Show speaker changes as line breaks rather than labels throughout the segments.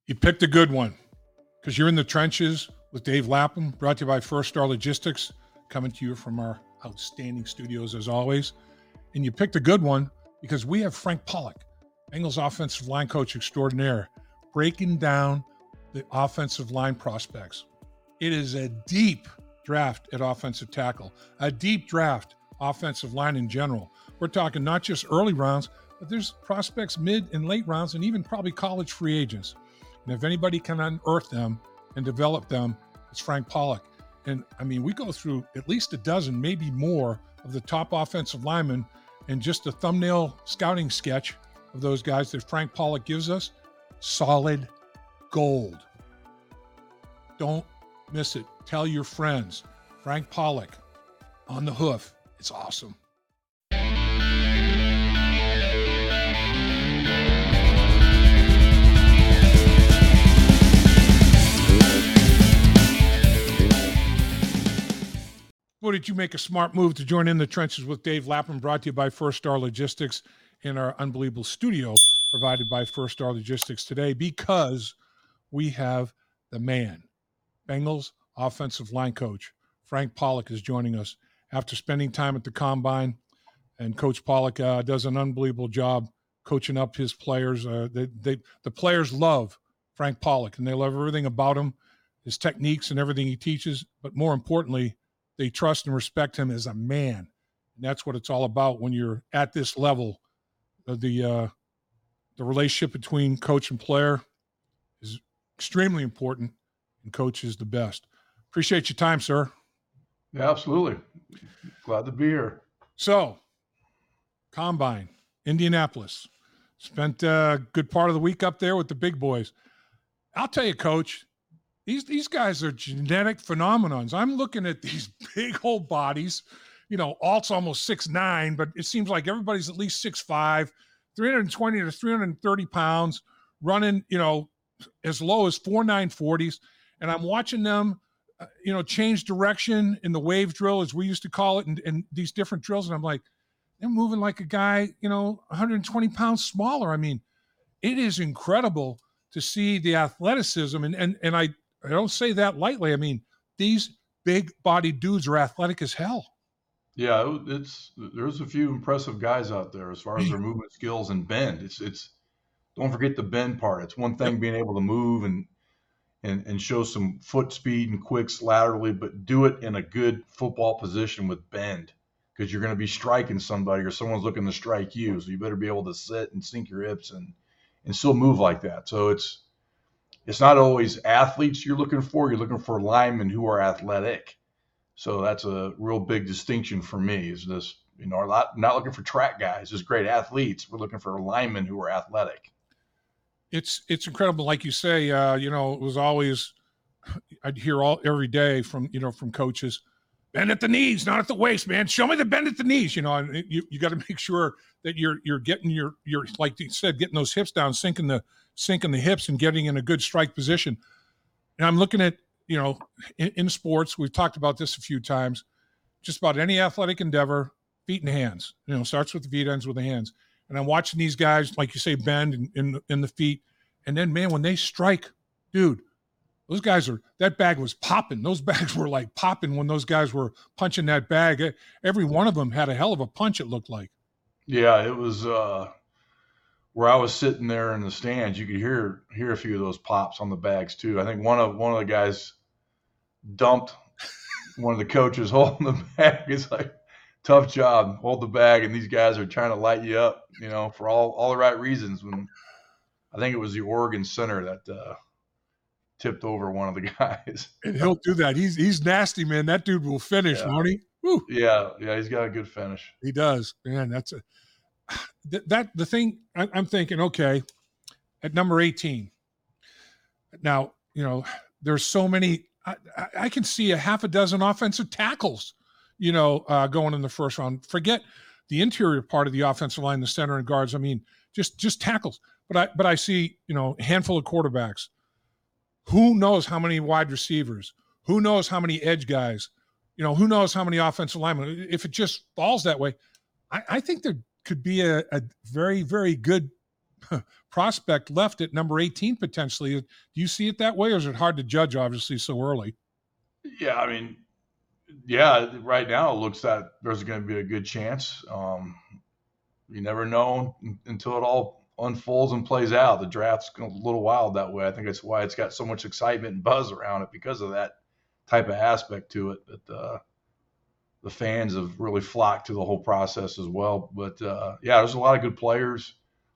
You picked a good one because you're in the trenches with Dave Lapham, brought to you by First Star Logistics, coming to you from our outstanding studios as always. And you picked a good one because we have Frank Pollock, Bengals offensive line coach extraordinaire, breaking down the offensive line prospects. It is a deep draft at offensive tackle, a deep draft offensive line in general. We're talking not just early rounds, but there's prospects mid and late rounds and even probably college free agents. And if anybody can unearth them and develop them, it's Frank Pollock. And I mean, we go through at least a dozen, maybe more, of the top offensive linemen, and just a thumbnail scouting sketch of those guys that Frank Pollock gives us. Solid gold. Don't miss it. Tell your friends. Frank Pollock on the hoof. It's awesome. Well, did you make a smart move to join in the trenches with Dave Lapham, brought to you by First Star Logistics in our unbelievable studio provided by First Star Logistics today, because we have the man, Bengals offensive line coach. Frank Pollock is joining us after spending time at the Combine, and Coach Pollock does an unbelievable job coaching up his players. The players love Frank Pollock, and they love everything about him, his techniques and everything he teaches, but more importantly, they trust and respect him as a man. And that's what it's all about when you're at this level. The relationship between coach and player is extremely important, and coach is the best. Appreciate your time, sir.
Yeah, absolutely. Glad to be here.
So, Combine, Indianapolis. Spent a good part of the week up there with the big boys. I'll tell you, Coach, these guys are genetic phenomenons. I'm looking at these big old bodies. You know, Alt's almost 6'9", but it seems like everybody's at least 6'5", 320 to 330 pounds, running, you know, as low as 4.9 40s. And I'm watching them, change direction in the wave drill, as we used to call it, and these different drills. And I'm like, they're moving like a guy, 120 pounds smaller. I mean, it is incredible to see the athleticism. And I don't say that lightly. I mean, these big body dudes are athletic as hell.
Yeah, there's a few impressive guys out there as far as their movement skills and bend. It's don't forget the bend part. It's one thing being able to move and show some foot speed and quicks laterally, but do it in a good football position with bend, because you're going to be striking somebody or someone's looking to strike you. So you better be able to sit and sink your hips and still move like that. So it's not always athletes you're looking for. You're looking for linemen who are athletic. So that's a real big distinction for me, is this, not looking for track guys, just great athletes. We're looking for linemen who are athletic.
It's incredible. Like you say, it was always, I'd hear every day from coaches, bend at the knees, not at the waist, man. Show me the bend at the knees. And you got to make sure that you're getting your like you said, getting those hips down, sinking the hips and getting in a good strike position. And I'm looking at, in sports, we've talked about this a few times, just about any athletic endeavor, feet and hands, starts with the feet, ends with the hands. And I'm watching these guys, like you say, bend in the feet. And then, man, when they strike, dude, those guys that bag was popping. Those bags were like popping when those guys were punching that bag. Every one of them had a hell of a punch, it looked like.
Yeah, it was where I was sitting there in the stands, you could hear a few of those pops on the bags too. I think one of the guys dumped one of the coaches holding the bag. It's like, tough job, hold the bag, and these guys are trying to light you up, for all the right reasons. When I think it was the Oregon center that tipped over one of the guys.
And he'll do that. He's nasty, man. That dude will finish, won't he? Woo.
Yeah, he's got a good finish.
He does, man. That's the thing. I'm thinking, okay, at number 18. Now, there's so many. I can see a half a dozen offensive tackles, going in the first round. Forget the interior part of the offensive line, the center and guards. I mean, just tackles. But I see, a handful of quarterbacks. Who knows how many wide receivers? Who knows how many edge guys? Who knows how many offensive linemen? If it just falls that way, I think there could be a very, very good prospect left at number 18 potentially. Do you see it that way, or is it hard to judge, obviously, so early?
Yeah, I mean, yeah, right now it looks that there's going to be a good chance. You never know until it all unfolds and plays out. The draft's a little wild that way. I think that's why it's got so much excitement and buzz around it, because of that type of aspect to it. But the fans have really flocked to the whole process as well. But yeah, there's a lot of good players,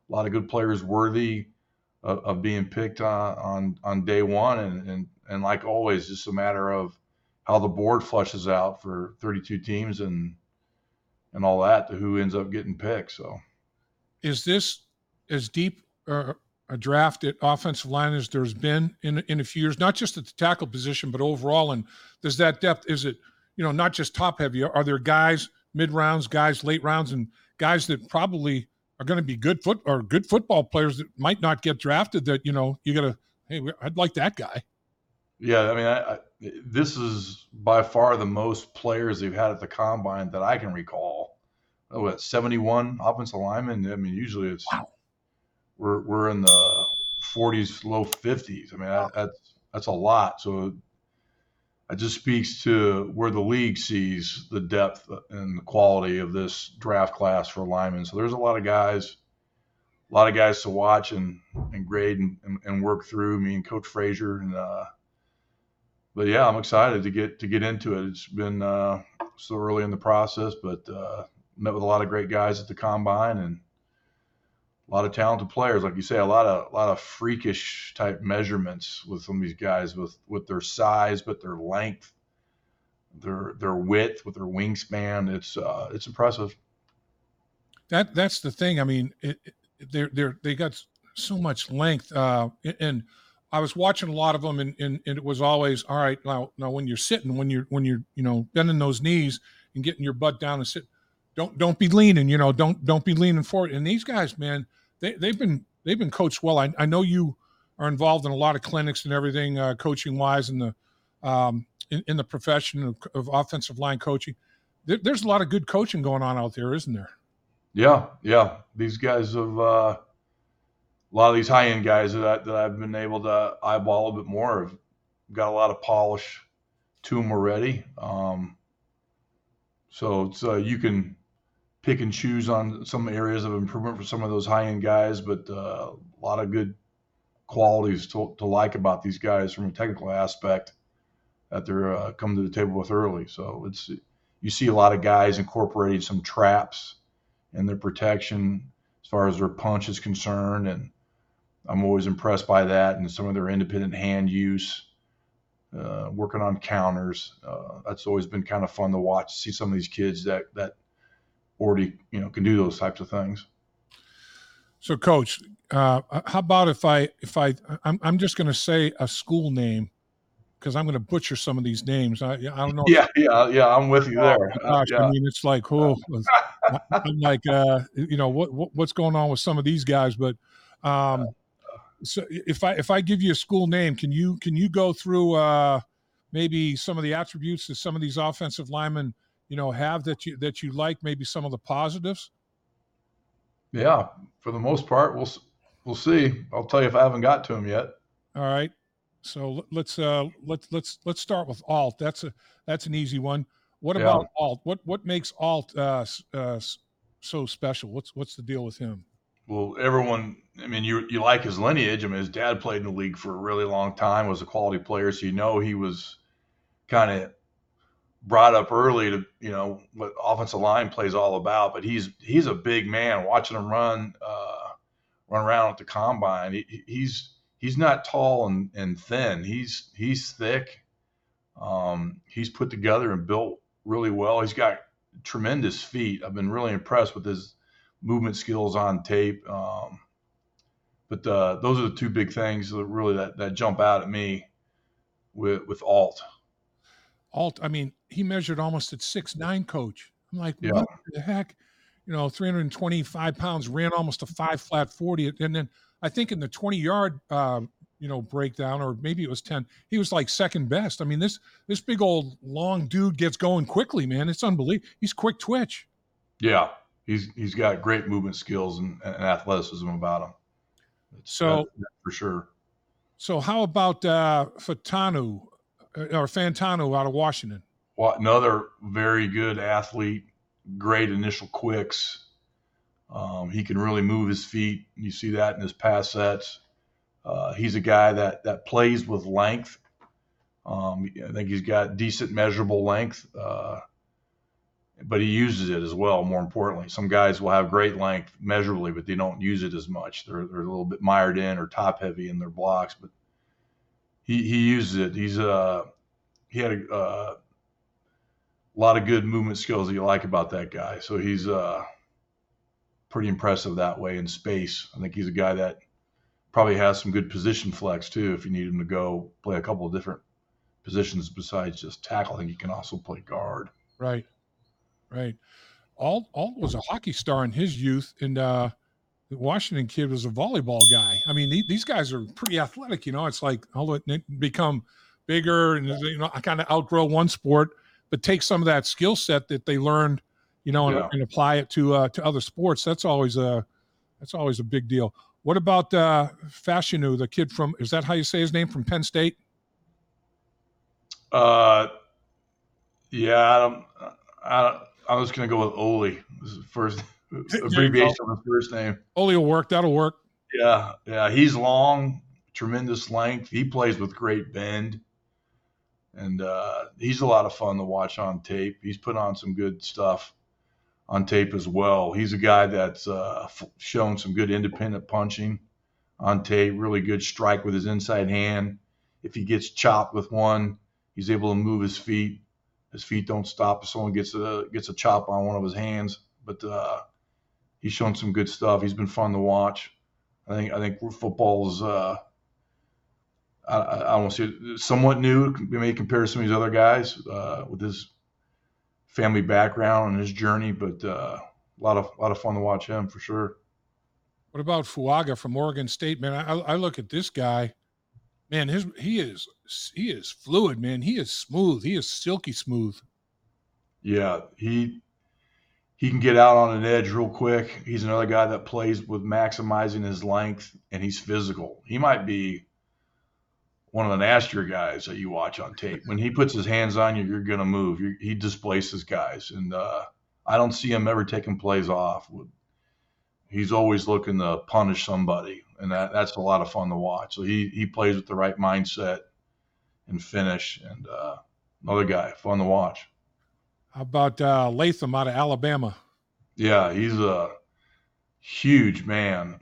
worthy of being picked on day one, and like always, just a matter of how the board flushes out for 32 teams and all that to who ends up getting picked. So,
is this as deep a draft at offensive line as there's been in a few years? Not just at the tackle position, but overall. And does that depth? Is it not just top heavy? Are there guys mid rounds, guys late rounds, and guys that probably are going to be good football players that might not get drafted? That you got to, hey, I'd like that guy.
Yeah, I mean, this is by far the most players they've had at the combine that I can recall. 71 offensive linemen. I mean, usually it's we're in the 40s, low 50s. I mean, that's a lot. So it just speaks to where the league sees the depth and the quality of this draft class for linemen. So there's a lot of guys to watch and grade and work through. Me and Coach Frazier and. But yeah, I'm excited to get into it. It's been so early in the process, but met with a lot of great guys at the combine and a lot of talented players, like you say, a lot of freakish type measurements with some of these guys with their size, but their length, their width, with their wingspan. It's impressive.
That's the thing. I mean, they got so much length, and I was watching a lot of them, and it was always, all right, now when you're sitting, when you're bending those knees and getting your butt down and sit, don't be leaning, don't be leaning forward. And these guys, man, they've been coached well. I know you are involved in a lot of clinics and everything, coaching wise, in the profession of offensive line coaching. There's a lot of good coaching going on out there, isn't there?
Yeah. These guys have. A lot of these high-end guys that I've been able to eyeball a bit more have got a lot of polish to them already. So it's you can pick and choose on some areas of improvement for some of those high-end guys, but a lot of good qualities to like about these guys from a technical aspect that they're coming to the table with early. So you see a lot of guys incorporating some traps in their protection as far as their punch is concerned, and I'm always impressed by that, and some of their independent hand use, working on counters. That's always been kind of fun to watch, see some of these kids that already can do those types of things.
So, Coach, how about if I'm just going to say a school name, because I'm going to butcher some of these names. I don't know.
Yeah, I'm with you there.
Gosh, I mean, it's like, I'm like, what's going on with some of these guys, but. So if I give you a school name, can you go through maybe some of the attributes that some of these offensive linemen have that you like, maybe some of the positives?
Yeah, for the most part, we'll see. I'll tell you if I haven't got to them yet.
All right, so let's start with Alt. That's an easy one. What about Alt? What makes Alt so special? What's the deal with him?
Well, everyone, I mean, you like his lineage. I mean, his dad played in the league for a really long time, was a quality player. So, he was kind of brought up early to, what offensive line play is all about. But he's a big man. Watching him run around at the combine, he's not tall and thin. He's thick. He's put together and built really well. He's got tremendous feet. I've been really impressed with his movement skills on tape. But those are the two big things that really that jump out at me with Alt.
Alt, I mean, he measured almost at 6'9", Coach. I'm like, what the heck? 325 pounds, ran almost a 5 flat 40. And then I think in the 20-yard, breakdown, or maybe it was 10, he was like second best. I mean, this big old long dude gets going quickly, man. It's unbelievable. He's quick twitch.
Yeah. He's got great movement skills and athleticism about him.
So,
That's for sure.
so how about Fantano out of Washington?
Well, another very good athlete, great initial quicks. He can really move his feet. You see that in his pass sets. He's a guy that plays with length. I think he's got decent measurable length, but he uses it as well. More importantly, some guys will have great length measurably, but they don't use it as much. They're a little bit mired in or top heavy in their blocks, but he uses it. He had a lot of good movement skills that you like about that guy. So he's pretty impressive that way in space. I think he's a guy that probably has some good position flex too. If you need him to go play a couple of different positions besides just tackle, I think he can also play guard.
Right, right. Alt was a hockey star in his youth, and the Washington kid was a volleyball guy. I mean, these guys are pretty athletic. It's like although they become bigger and I kind of outgrow one sport, but take some of that skill set that they learned, and apply it to other sports. That's always a big deal. What about Fashanu, the kid from? Is that how you say his name, from Penn State?
Yeah, I was going to go with Oli. This is the first abbreviation of his first name.
Oli will work. That'll work.
Yeah. He's long, tremendous length. He plays with great bend, and he's a lot of fun to watch on tape. He's put on some good stuff on tape as well. He's a guy that's shown some good independent punching on tape. Really good strike with his inside hand. If he gets chopped with one, he's able to move his feet. His feet don't stop if someone gets a chop on one of his hands. But he's shown some good stuff. He's been fun to watch. I think football is I won't say somewhat new. We may compare to some of these other guys with his family background and his journey, but a lot of fun to watch him for sure.
What about Fuaga from Oregon State, man? I look at this guy, man. He is fluid, man. He is smooth. He is silky smooth.
Yeah, he can get out on an edge real quick. He's another guy that plays with maximizing his length, and he's physical. He might be one of the nastier guys that you watch on tape. When he puts his hands on you, you're going to move. He displaces guys, and I don't see him ever taking plays off. He's always looking to punish somebody, and that's a lot of fun to watch. So he plays with the right mindset and finish, and another guy, fun to watch.
How about Latham out of Alabama?
Yeah, he's a huge man,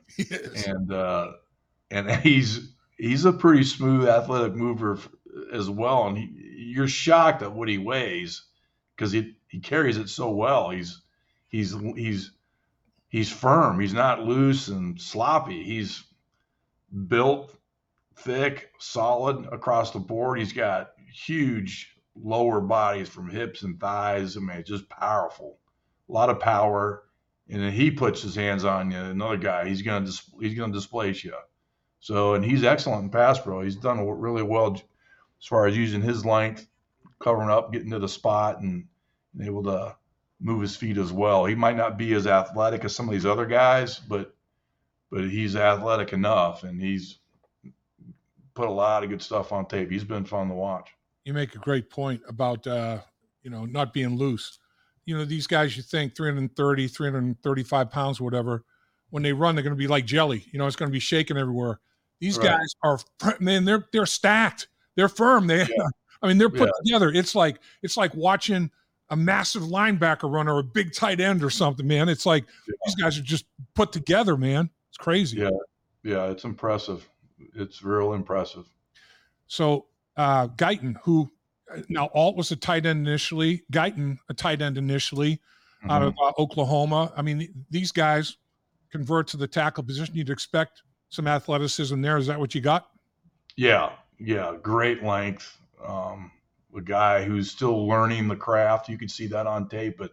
and he's a pretty smooth athletic mover as well. And you're shocked at what he weighs because he carries it so well. He's firm. He's not loose and sloppy. He's built, thick, solid across the board. He's got huge lower bodies from hips and thighs. I mean, it's just powerful. A lot of power. And then he puts his hands on you. Another guy, he's gonna displace you. So, and he's excellent in pass pro. He's done really well as far as using his length, covering up, getting to the spot, and able to move his feet as well. He might not be as athletic as some of these other guys, but he's athletic enough, and he's put a lot of good stuff on tape. He's been fun to watch.
You make a great point about not being loose. These guys, you think 330, 335 pounds, or whatever, when they run, they're going to be like jelly. It's going to be shaking everywhere. These guys are, man, they're stacked. They're firm. They're put together. It's like watching a massive linebacker run or a big tight end or something, man. It's like these guys are just put together, man. It's crazy.
Yeah, it's impressive. It's real impressive.
So Guyton, who now Alt was a tight end initially, Guyton a tight end initially out of Oklahoma. I mean, these guys convert to the tackle position. You'd expect some athleticism there. Is that what you got?
Yeah, great length. A guy who's still learning the craft. You can see that on tape, but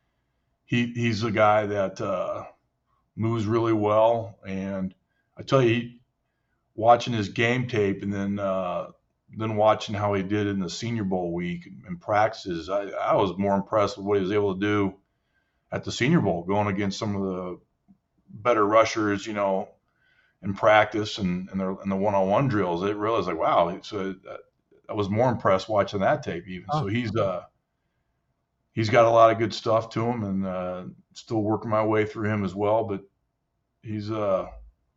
he's a guy that moves really well. And I tell you, watching his game tape and then watching how he did in the Senior Bowl week and practices, I was more impressed with what he was able to do at the Senior Bowl, going against some of the better rushers, in practice and the one-on-one drills, it really was like, wow. So I was more impressed watching that tape even.
Oh.
So he's got a lot of good stuff to him, and still working my way through him as well. But he's a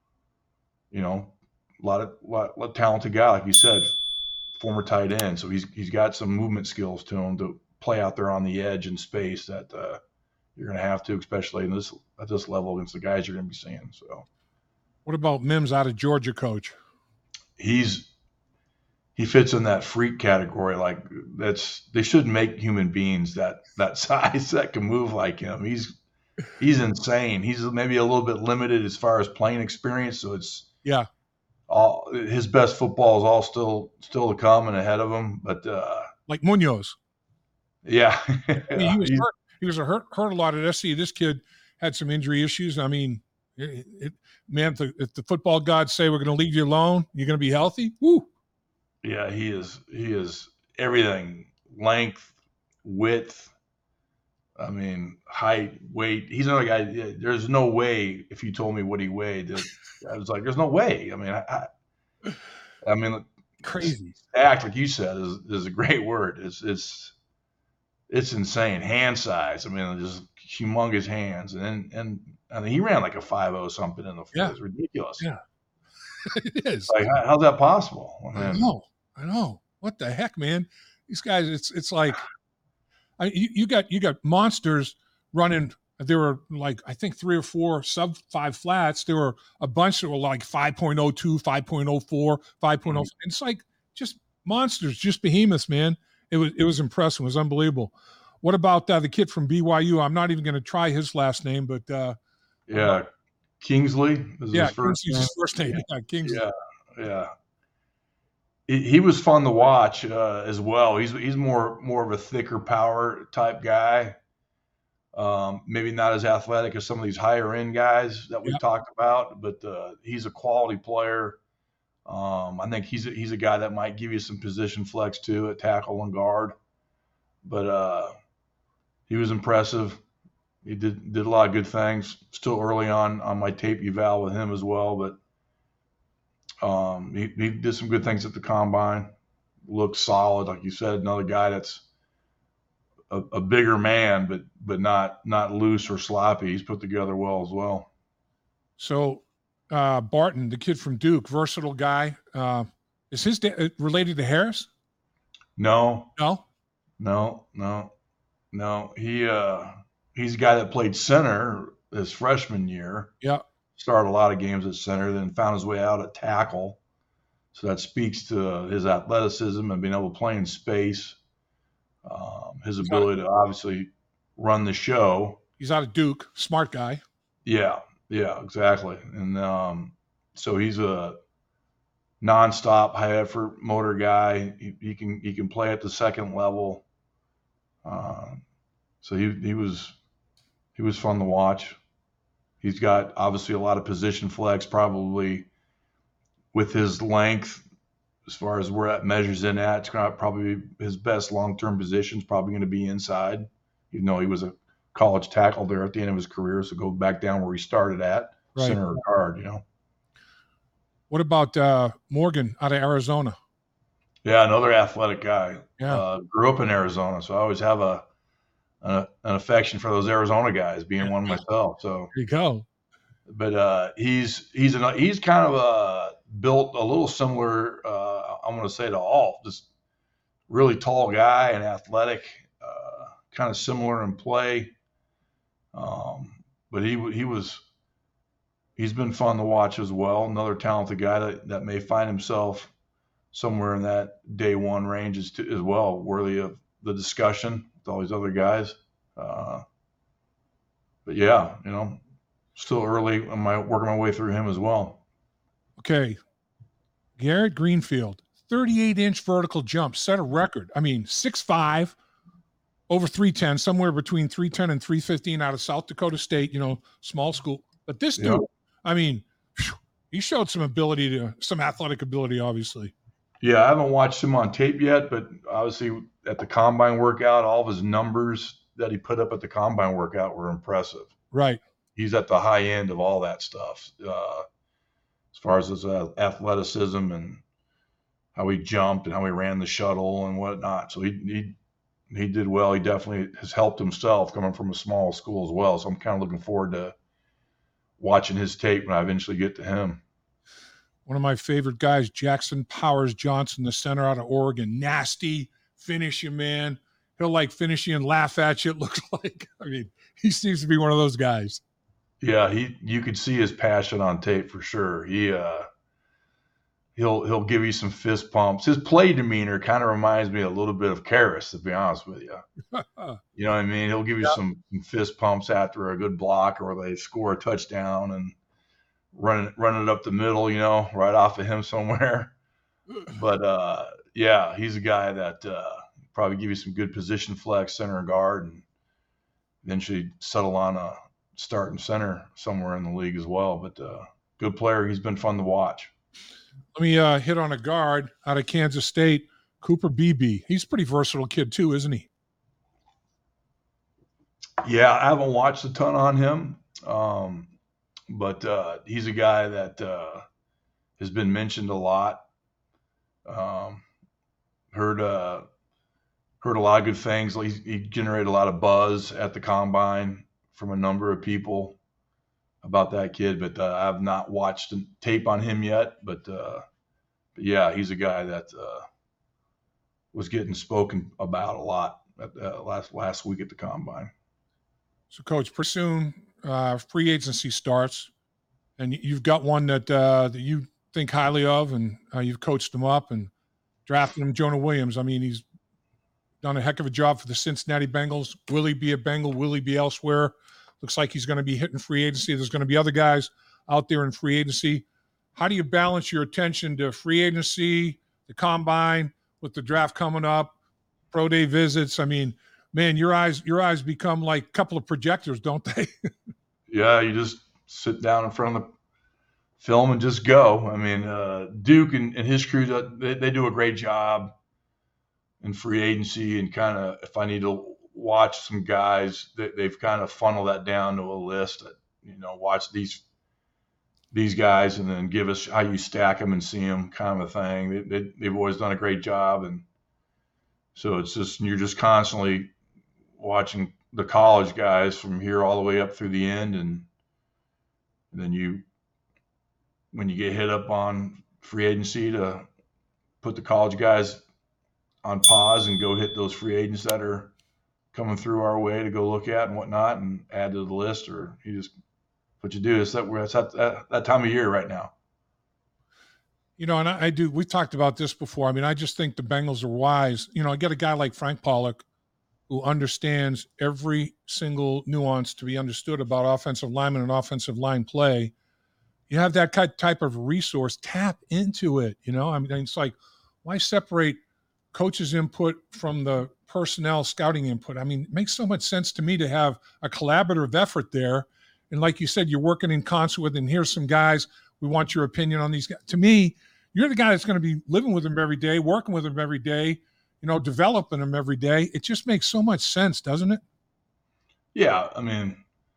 lot of talented guy, like you said, former tight end. So he's got some movement skills to him to play out there on the edge in space that you're going to have to, especially at this level against the guys you're going to be seeing. So,
what about Mims out of Georgia, coach?
He fits in that freak category. Like they shouldn't make human beings that size that can move like him. He's insane. He's maybe a little bit limited as far as playing experience. So it's all his best football is all still to come and ahead of him. But
like Munoz.
Yeah.
I mean, he was hurt a lot at SC. This kid had some injury issues. I mean, man, if the football gods say we're going to leave you alone, you're going to be healthy. Woo.
Yeah, he is everything. Length, width. I mean, height, weight. He's another guy. There's no way if you told me what he weighed, I was like, there's no way. I mean,
crazy.
Act like you said is a great word. It's insane. Hand size. I mean, just humongous hands. And I mean, he ran like a 5.0 something in the field. It's ridiculous.
Yeah, it is.
Like, how's that possible?
I know. What the heck, man? These guys, it's like, you got monsters running. There were like, I think 3 or 4 sub 5 flats. There were a bunch that were like 5.02, 5.04, 5.0. It's like just monsters, just behemoths, man. It was impressive. It was unbelievable. What about the kid from BYU? I'm not even going to try his last name, but
Kingsley is his first name.
Yeah, Kingsley.
Yeah. He was fun to watch as well. He's more of a thicker power type guy. Maybe not as athletic as some of these higher end guys that we've talked about, but he's a quality player. I think he's a guy that might give you some position flex too at tackle and guard. But he was impressive. He did a lot of good things. Still early on my tape eval with him as well, but he did some good things at the combine. Looked solid, like you said. Another guy that's a bigger man, but not loose or sloppy. He's put together well as well.
So Barton, the kid from Duke, versatile guy. Is his related to Harris?
No. He's a guy that played center his freshman year.
Yeah.
Started a lot of games at center, then found his way out at tackle. So that speaks to his athleticism and being able to play in space. His ability to obviously run the show.
He's out of Duke, smart guy.
Yeah, exactly. And so he's a nonstop, high effort motor guy. He can play at the second level. So he was fun to watch. He's got obviously a lot of position flex, probably with his length. As far as where that measures in at, it's going to probably be his best long-term position is probably going to be inside, even though he was a college tackle there at the end of his career. So go back down where he started at, right. Center or guard,
What about Morgan out of Arizona?
Yeah, another athletic guy.
Yeah.
Grew up in Arizona, so I always have an affection for those Arizona guys, being one myself. So
there you go.
But he's kind of built a little similar. I'm going to say to Alt, just really tall guy and athletic, kind of similar in play. But he's been fun to watch as well. Another talented guy that may find himself somewhere in that day one range as well, worthy of the discussion with all these other guys. But yeah, still early. I'm working my way through him as well.
Okay. Garrett Greenfield, 38-inch vertical jump, set a record. I mean, 6'5", over 310, somewhere between 310 and 315 out of South Dakota State, small school. But this dude, I mean, he showed some athletic ability, obviously.
Yeah, I haven't watched him on tape yet, but obviously at the combine workout, all of his numbers that he put up at the combine workout were impressive.
Right.
He's at the high end of all that stuff. as far as his athleticism and how he jumped and how he ran the shuttle and whatnot. So he did well. He definitely has helped himself coming from a small school as well. So I'm kind of looking forward to watching his tape when I eventually get to him.
One of my favorite guys, Jackson Powers Johnson, the center out of Oregon. Nasty, finish you, man. He'll like finish you and laugh at you, it looks like. I mean, he seems to be one of those guys.
Yeah, you could see his passion on tape for sure. He'll give you some fist pumps. His play demeanor kind of reminds me a little bit of Karras, to be honest with you. You know what I mean? He'll give you some fist pumps after a good block or they score a touchdown and run it up the middle, right off of him somewhere. But yeah, he's a guy that probably give you some good position flex, center guard, and eventually settle on a starting center somewhere in the league as well. But good player. He's been fun to watch.
Let me hit on a guard out of Kansas State, Cooper Beebe. He's a pretty versatile kid too, isn't he?
Yeah, I haven't watched a ton on him, but he's a guy that has been mentioned a lot. Heard a lot of good things. He generated a lot of buzz at the combine from a number of people about that kid, but I've not watched tape on him yet. But yeah, he's a guy that was getting spoken about a lot at last week at the combine.
So, Coach, pretty soon free agency starts, and you've got one that you think highly of, and you've coached him up and drafted him, Jonah Williams. I mean, he's done a heck of a job for the Cincinnati Bengals. Will he be a Bengal? Will he be elsewhere? Looks like he's going to be hitting free agency. There's going to be other guys out there in free agency. How do you balance your attention to free agency, the combine, with the draft coming up, pro day visits? I mean, man, your eyes become like a couple of projectors, don't they?
Yeah, you just sit down in front of the film and just go. I mean, Duke and his crew, they do a great job in free agency, and kind of if I need to watch some guys, they've kind of funneled that down to a list. Watch these guys and then give us how you stack them and see them, kind of a thing. They've always done a great job, and so it's just you're just constantly watching the college guys from here all the way up through the end, and then when you get hit up on free agency, to put the college guys on pause and go hit those free agents that are coming through our way to go look at and whatnot and add to the list, or you just what you do. It's that time of year right now.
And I do. We talked about this before. I mean, I just think the Bengals are wise. I get a guy like Frank Pollock who understands every single nuance to be understood about offensive lineman and offensive line play. You have that type of resource, tap into it. I mean, it's like, why separate coach's input from the personnel scouting input? I mean, it makes so much sense to me to have a collaborative effort there. And like you said, you're working in concert with, and here's some guys, we want your opinion on these guys. To me, you're the guy that's going to be living with them every day, working with them every day, developing them every day. It just makes so much sense, doesn't it?
Yeah. I mean,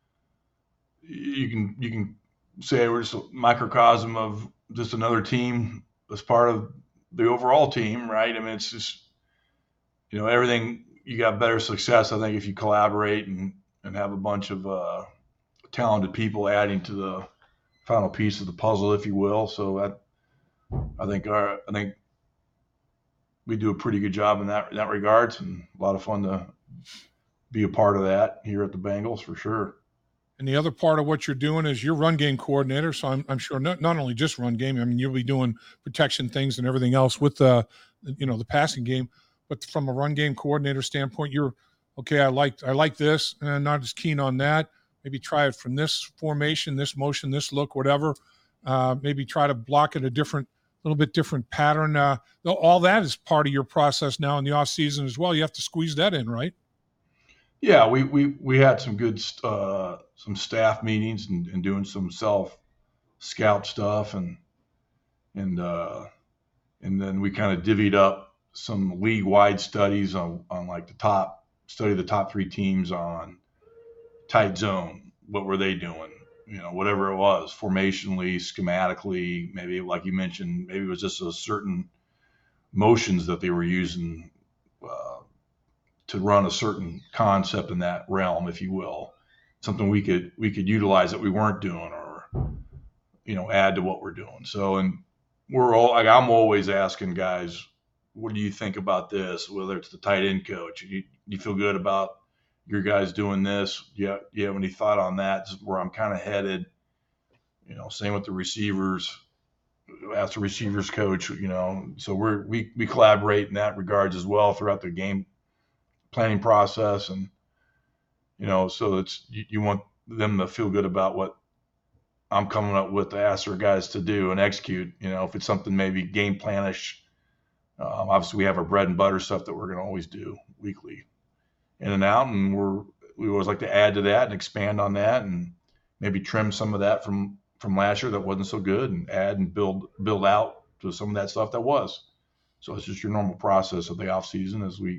you can say we're just a microcosm of just another team as part of the overall team, right? I mean, it's just, everything, you got better success, I think, if you collaborate and have a bunch of talented people adding to the final piece of the puzzle, if you will. So I think we do a pretty good job in that regards, and a lot of fun to be a part of that here at the Bengals for sure.
And the other part of what you're doing is you're run game coordinator. So I'm sure not only just run game. I mean, you'll be doing protection things and everything else with the passing game. But from a run game coordinator standpoint, you're okay. I like this, and I'm not as keen on that. Maybe try it from this formation, this motion, this look, whatever. Maybe try to block it a little bit different pattern. All that is part of your process now in the off season as well. You have to squeeze that in, right?
Yeah, we had some good some staff meetings and doing some self scout stuff, and then we kind of divvied up some league wide studies on like the top 3 teams on tight zone. What were they doing? whatever it was, formationally, schematically, maybe like you mentioned, maybe it was just a certain motions that they were using to run a certain concept in that realm, if you will, something we could utilize that we weren't doing, or add to what we're doing. So, and I'm always asking guys, what do you think about this? Whether it's the tight end coach, you feel good about your guys doing this? You have any thought on that? This is where I'm kind of headed. Same with the receivers. Ask the receivers coach. So we collaborate in that regards as well throughout the game planning process, and so it's you want them to feel good about what I'm coming up with to ask our guys to do and execute. If it's something maybe game planish, obviously we have our bread and butter stuff that we're going to always do weekly, in and out, and we always like to add to that and expand on that, and maybe trim some of that from last year that wasn't so good, and add and build out to some of that stuff that was. So it's just your normal process of the off season.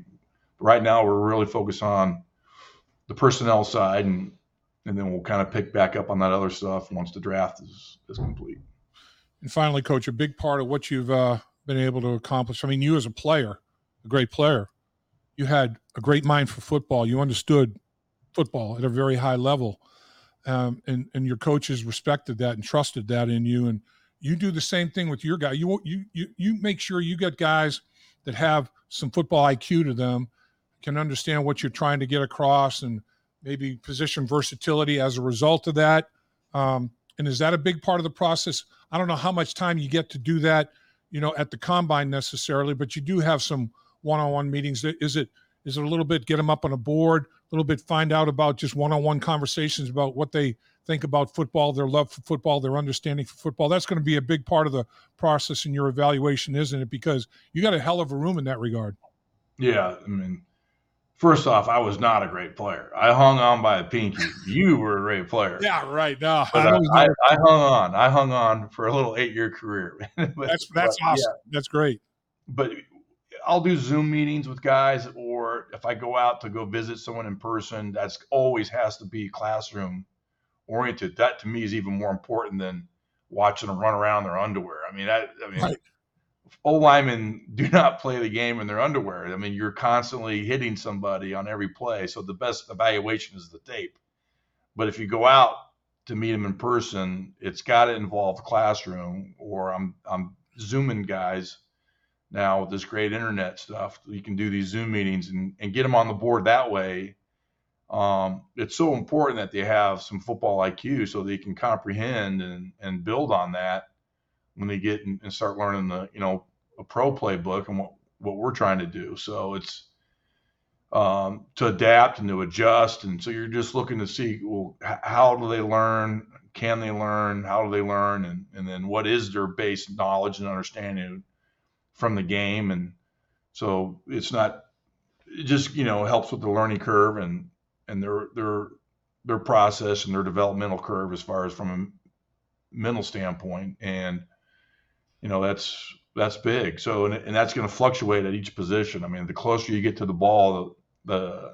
Right now we're really focused on the personnel side, and then we'll kind of pick back up on that other stuff once the draft is complete.
And finally, Coach, a big part of what you've been able to accomplish, I mean, you as a player, a great player, you had a great mind for football. You understood football at a very high level, and your coaches respected that and trusted that in you. And you do the same thing with your guy. You make sure you get guys that have some football IQ to them, can understand what you're trying to get across, and maybe position versatility as a result of that. And is that a big part of the process? I don't know how much time you get to do that, at the combine necessarily, but you do have some one-on-one meetings. Is it a little bit get them up on a board, a little bit find out about just one-on-one conversations about what they think about football, their love for football, their understanding for football? That's going to be a big part of the process in your evaluation, isn't it? Because you got a hell of a room in that regard.
Yeah, I mean, first off, I was not a great player. I hung on by a pinky. You were a great player.
Yeah, right. No,
I hung on for a little 8-year career.
That's awesome. Yeah. That's great.
But I'll do Zoom meetings with guys, or if I go out to go visit someone in person, that's always has to be classroom oriented. That to me is even more important than watching them run around in their underwear. I mean, right. O-linemen do not play the game in their underwear. I mean, you're constantly hitting somebody on every play. So the best evaluation is the tape. But if you go out to meet them in person, it's got to involve the classroom, or I'm Zooming guys now with this great internet stuff. You can do these Zoom meetings and get them on the board that way. It's so important that they have some football IQ so they can comprehend and build on that when they get and start learning a pro playbook and what we're trying to do. So it's to adapt and to adjust. And so you're just looking to see, well, how do they learn? Can they learn? How do they learn? And then what is their base knowledge and understanding from the game? And so it's not, it just, helps with the learning curve and their process and their developmental curve as far as from a mental standpoint. And, that's big. So, and that's going to fluctuate at each position. I mean, the closer you get to the ball, the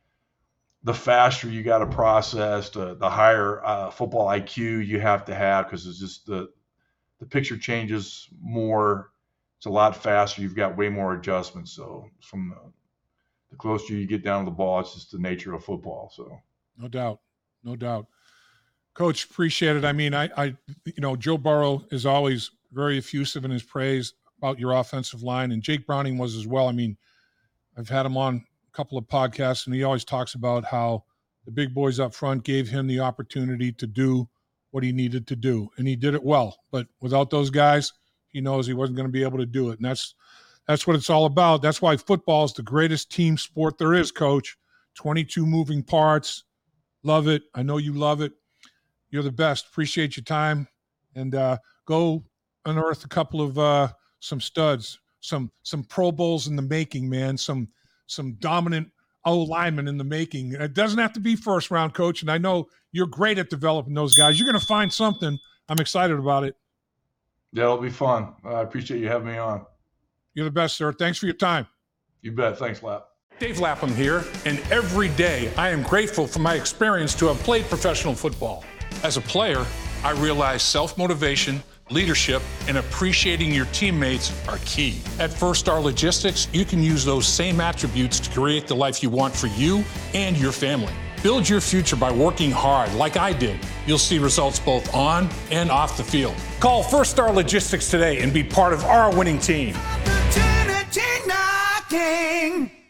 faster you got to process, the higher football IQ you have to have, because it's just the picture changes more. It's a lot faster. You've got way more adjustments. So from the closer you get down to the ball, it's just the nature of football. So
no doubt. Coach, appreciate it. I mean, I Joe Burrow is always very effusive in his praise about your offensive line, and Jake Browning was as well. I mean, I've had him on a couple of podcasts, and he always talks about how the big boys up front gave him the opportunity to do what he needed to do, and he did it well. But without those guys, he knows he wasn't going to be able to do it, and that's what it's all about. That's why football is the greatest team sport there is, Coach. 22 moving parts. Love it. I know you love it. You're the best. Appreciate your time. And go unearth a couple of some studs, some Pro Bowls in the making, man. Some dominant O-linemen in the making. It doesn't have to be first round, Coach. And I know you're great at developing those guys. You're going to find something. I'm excited about it.
Yeah, it'll be fun. I appreciate you having me on.
You're the best, sir. Thanks for your time.
You bet. Thanks, Lap.
Dave Lapham here, and every day I am grateful for my experience to have played professional football. As a player, I realized self-motivation, leadership, and appreciating your teammates are key. At First Star Logistics, you can use those same attributes to create the life you want for you and your family. Build your future by working hard like I did. You'll see results both on and off the field. Call First Star Logistics today and be part of our winning team.
Opportunity knocking.